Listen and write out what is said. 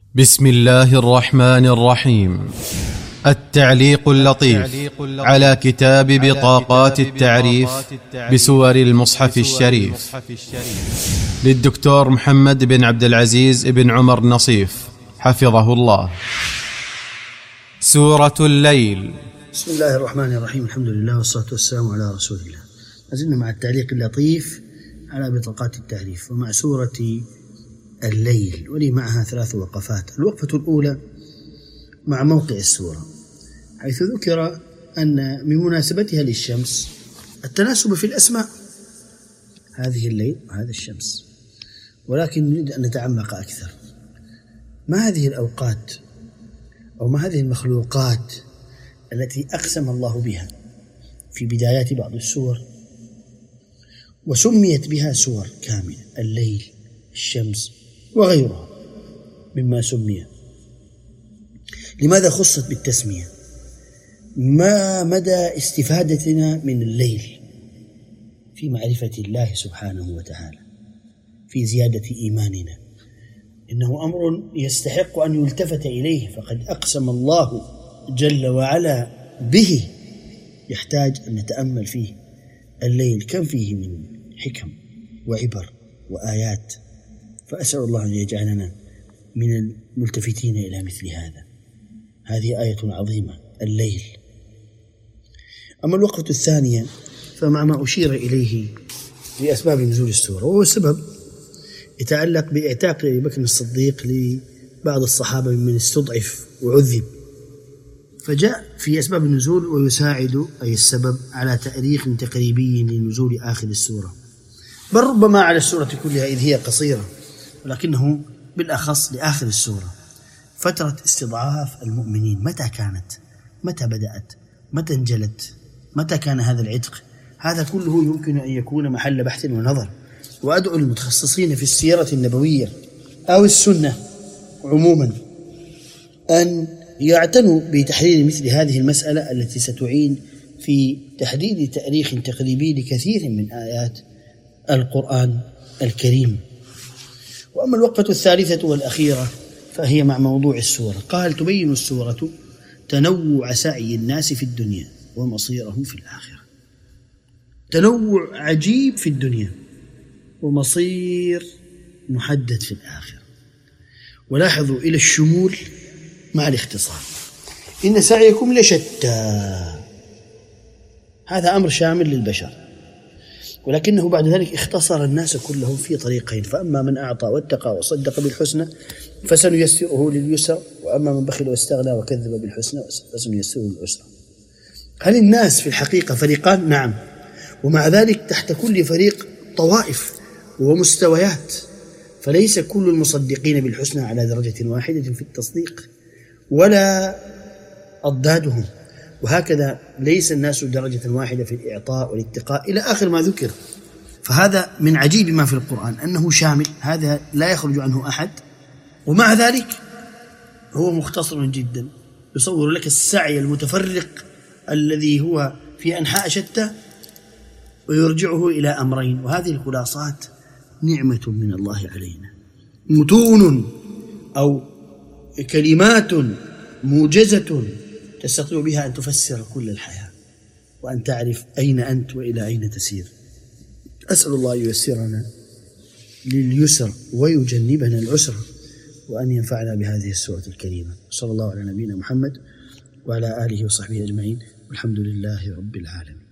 بسم الله الرحمن الرحيم. التعليق اللطيف على كتاب بطاقات التعريف بسور المصحف الشريف للدكتور محمد بن عبد العزيز بن عمر نصيف حفظه الله. سورة الليل. بسم الله الرحمن الرحيم. الحمد لله والصلاة والسلام على رسول الله. لازلنا مع التعليق اللطيف على بطاقات التعريف ومع سورة الليل، ولي معها 3 وقفات. الوقفة الأولى مع موقع السورة، حيث ذكر أن من مناسبتها للشمس التناسب في الأسماء، هذه الليل وهذا الشمس، ولكن نريد أن نتعمق أكثر. ما هذه الأوقات أو ما هذه المخلوقات التي أقسم الله بها في بدايات بعض السور وسميت بها سور كاملة؟ الليل، الشمس، وغيرها مما سمي. لماذا خصت بالتسمية؟ ما مدى استفادتنا من الليل في معرفة الله سبحانه وتعالى، في زيادة إيماننا؟ إنه أمر يستحق أن يلتفت إليه، فقد أقسم الله جل وعلا به، يحتاج أن نتأمل فيه. الليل كم فيه من حكم وعبر وآيات، فأسأل الله أن يجعلنا من الملتفتين إلى مثل هذا. هذه آية عظيمة، الليل. أما الوقفة الثانية فمع ما أشير إليه لأسباب نزول السورة، وهو السبب يتعلق بإعتاق أبي بكر الصديق لبعض الصحابة ممن استضعف وعذب، فجاء في أسباب النزول ويساعد أي السبب على تأريخ تقريبي لنزول آخر السورة، بل ربما على السورة كلها إذ هي قصيرة، ولكنه بالأخص لآخر السورة. فترة استضعاف المؤمنين متى كانت؟ متى بدأت؟ متى انجلت؟ متى كان هذا العتق؟ هذا كله يمكن أن يكون محل بحث ونظر، وأدعو المتخصصين في السيرة النبوية أو السنة عموما أن يعتنوا بتحليل مثل هذه المسألة التي ستعين في تحديد تأريخ تقريبي لكثير من آيات القرآن الكريم. وأما الوقفة الثالثة والأخيرة فهي مع موضوع السورة. قال: تبين السورة تنوع سعي الناس في الدنيا ومصيرهم في الآخرة. تنوع عجيب في الدنيا ومصير محدد في الآخرة. ولاحظوا إلى الشمول مع الاختصار. إن سعيكم لشتى، هذا أمر شامل للبشر، ولكنه بعد ذلك اختصر الناس كلهم في طريقين: فأما من أعطى واتقى وصدق بالحسنى فسنيسره لليسر، وأما من بخل واستغنى وكذب بالحسنى فسنيسره للعسرى. هل الناس في الحقيقة فريقان؟ نعم، ومع ذلك تحت كل فريق طوائف ومستويات، فليس كل المصدقين بالحسنى على درجة واحدة في التصديق ولا أضدادهم، وهكذا ليس الناس درجة واحدة في الإعطاء والاتقاء إلى آخر ما ذكر. فهذا من عجيب ما في القرآن أنه شامل، هذا لا يخرج عنه أحد، ومع ذلك هو مختصر جدا، يصور لك السعي المتفرق الذي هو في أنحاء شتى ويرجعه إلى أمرين. وهذه الخلاصات نعمة من الله علينا، متون أو كلمات موجزة تستطيع بها أن تفسر كل الحياة وأن تعرف أين أنت وإلى أين تسير. أسأل الله ييسرنا لليسر ويجنبنا العسر، وأن ينفعنا بهذه السورة الكريمة. صلى الله على نبينا محمد وعلى آله وصحبه أجمعين، والحمد لله رب العالمين.